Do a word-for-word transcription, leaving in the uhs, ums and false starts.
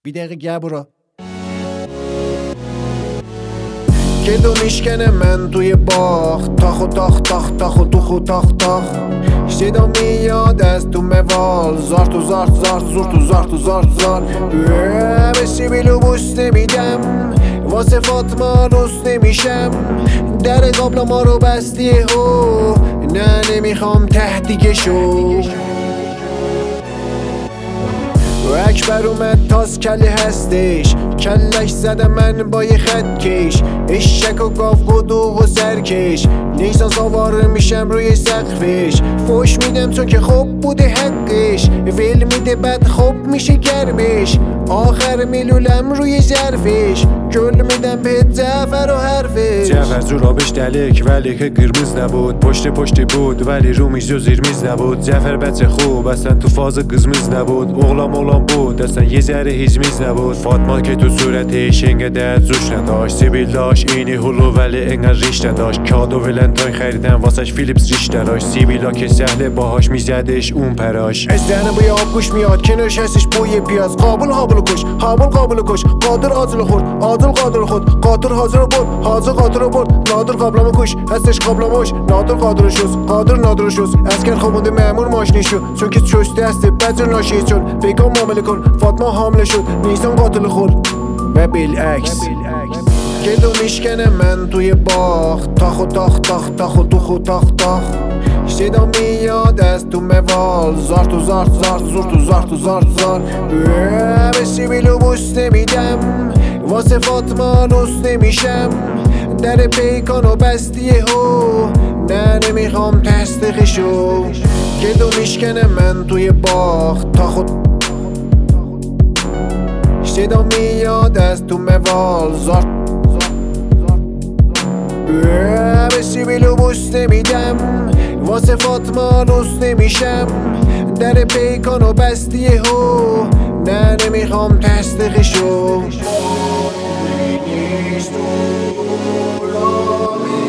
بی دقیقه گه برا که دو میشکنه من توی باخ تاخ و تاخ تاخ تاخ و توخ و تاخ تاخ صدا میاد از تو موال زار تو زار زار زور تو زار تو زار زار به سیبیلو بوست نمیدم واسه فاطمه روست نمیشم در قابل ما رو بستی هو نه نمیخوام تهدیگه شو اکبر اومد تاز کلی هستش کلش زدم من با یه خط کش اشک و گاف گدوغ و سرکش نیسان سوار میشم روی سقفش فوش میدم چون که خوب بوده حقش ویل میده بعد خوب میشه گرمش آخر میلولم روی ظرفش گل میدم به جعفر و حرفش جعفر جورابش دلک ولی که قرمز نبود پشت پشت بود ولی رو میز و زیر میز نبود جعفر بچه خوب اصلا تو فاز قزمز نبود اغلام اغلام بود اصلا یه ذره هیزمیز نبود فاطمه که تو صورتش انقدر زوش نداشت سیبیل داشت اینی هلو ولی انقدر ریش نداشت کادو ولنتاین خریدم واسش فیلیپس ریش داشت سیبیلا که سهله باهاش میزدش اون پراش از دهنه بوی آب گوش میاد کنارش هستش بوی پیاز قابل قابل کش قابل قابل کش قادر عادل خورد عادل قادر خود قادر حاضر برد حاضر قادر برد نادر قابلمو کش هستش قابلموش نادر قادر شوز قادر نادر شوز اسکر خوابونده مامور ماشینی شو چون که چوش دسته بزر ناشید شد پیکان معامله کن فاطمه حامله شد نیسان قاتل خورد و بالعکس که دو میشکنه من توی باخ تاخ و تاخ تاخ تاخ و توخ و تاخ تاخ صدا میاد از تو موال زار تو زار زار زور تو زار تو زار زار به سیبیلو بوست نمیدم واسه فاطمه روست نمیشم در پیکانو بستی هو نه نمیخوام تصدیقشو که دو میشکنه من توی باخ تاخ و صدا میاد از تو موال زار به سیبیلو بوست نمیدم واسه فاطمه روست نمیشم در پیکانو بستی هو نه نمیخوام تصدیقشو